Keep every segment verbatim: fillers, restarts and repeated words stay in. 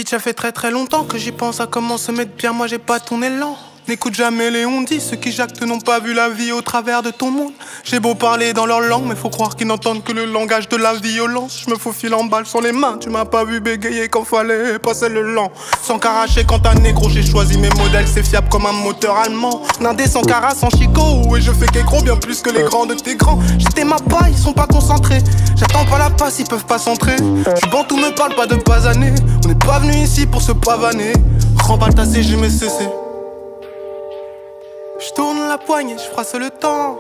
Bitch, ça fait très très longtemps que j'y pense à comment se mettre bien, moi j'ai pas ton élan. N'écoute jamais les on-dit, ceux qui jactent n'ont pas vu la vie au travers de ton monde. J'ai beau parler dans leur langue, mais faut croire qu'ils n'entendent que le langage de la violence. Je me faufile en balle sur les mains, tu m'as pas vu bégayer quand fallait passer le lent. Sans caracher quand un négro, j'ai choisi mes modèles, c'est fiable comme un moteur allemand. Nindé sans cara, sans chico, et je fais qu'écro bien plus que les grands de tes grands. J'étais ma paille, ils sont pas concentrés. J'attends pas la passe, ils peuvent pas centrer. Tu bantou me parle pas de basaner. On n'est pas venu ici pour se pavaner. Remballe ta C G, mais cessé. J'tourne la poignée, j'frasse le temps.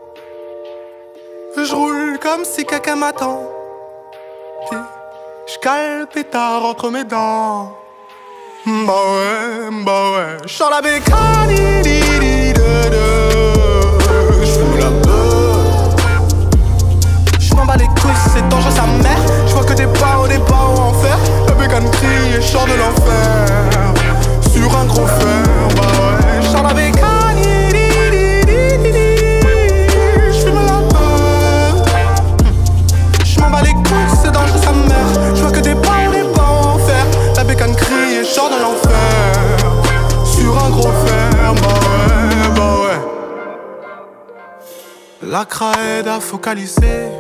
J'roule comme si quelqu'un m'attend. J'cale pétard entre mes dents. Bah ouais, bah ouais. J'sors la bécane, j'fume la beuh. J'm'en bats les couilles, c'est dangereux sa mère. J'vois que des barreaux, des barreaux en fer. La bécane crie et j'sors de l'enfer. Sur un gros fer, bah ouais. J'sors la bécane. C'est dangereux sa mère. Je vois que des pas ou des pas en fer. La bécane crie et sort de l'enfer. Sur un gros fer, bah ouais, bah ouais. La cra aide à focaliser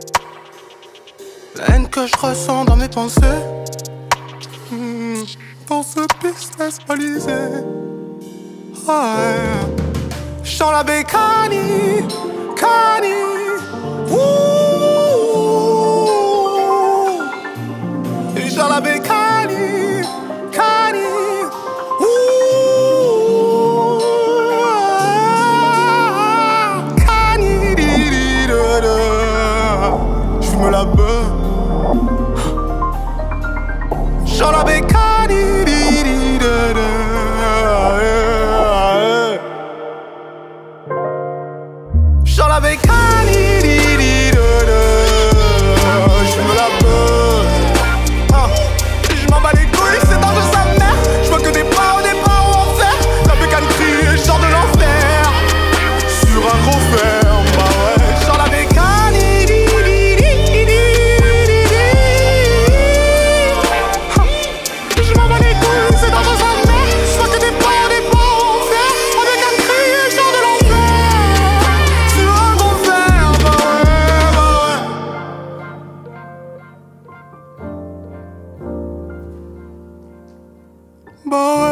la haine que je ressens dans mes pensées. mmh, Dans ce business balisé. Ah ouais. J'sors la bécane, cani. Ouh. Dans la bécane, cani, ouh, cani, j'fume la beuh. Dans la bécane, dans la bécane. Boy.